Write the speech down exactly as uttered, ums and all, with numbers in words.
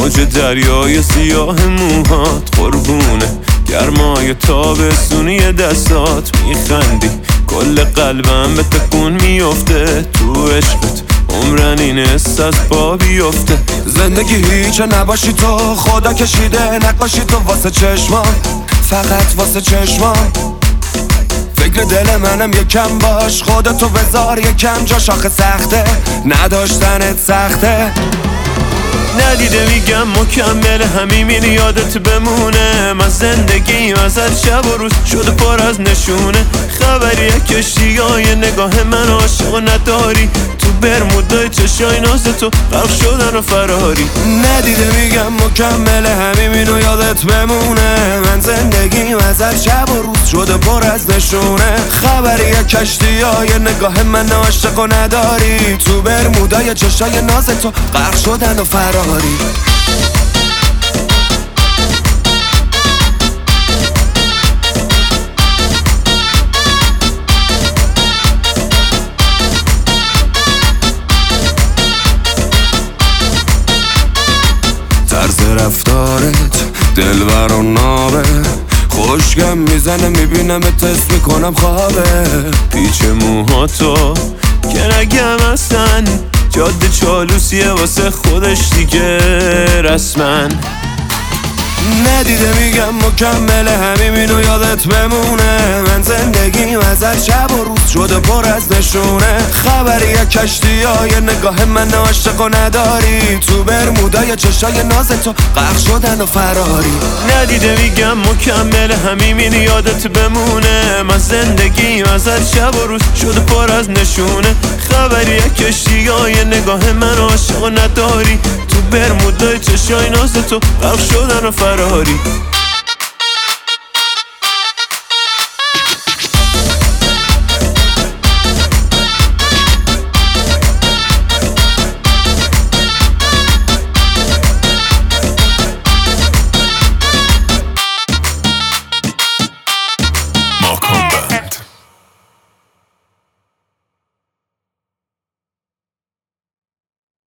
موج دریای سیاه موهات قربونه گرمای تابستونی دستات میخندی کل قلبم به تکون میفته تو عشقت عمرن این حس از پا بیفته زندگی هیچه نباشی تو خدا کشیده نقاشی تو واسه چشمام فقط واسه چشمام فکر دل منم یکم باش خودتو بذار یکم جاش آخه سخته نداشتنت سخته ندیده میگم مکمل همین یادت بمونه من زندگیم ازت شب و روز شده پر از نشونه خبریه کشتی های نگاه من عاشق و نداری تو برمودای چشای ناز تو غرق شدن و فراری ندیده میگم مکمل همین یادت بمونه من زندگیم ازت شب و روز شده پر از نشونه خبریه کشتی های نگاه من عاشق و نداری تو برمودای چشای ناز تو غرق شدن و فراری طرز رفتارت دلبر و نابه خوشگم میزنه میبینم اتست میکنم خوابه پیچ موهاتو که نگم اصلا جاده چالوسیه واسه خودش دیگه رسمن ندیده میگم مکمل همینو یادت بمونه من زندگیم ازت شب و روز شده پر از نشونه خبریه کشتی های نگاه من عاشق و نداری تو برمودای چشای ناز تو غرق شدن و فراری ندیده میگم مکمل همین یادت بمونه من زندگیم ازت شب و روز شده پر از نشونه خبریه کشتی های نگاه من عاشق و نداری تو برمودای چشای ناز تو غرق شدن و فراری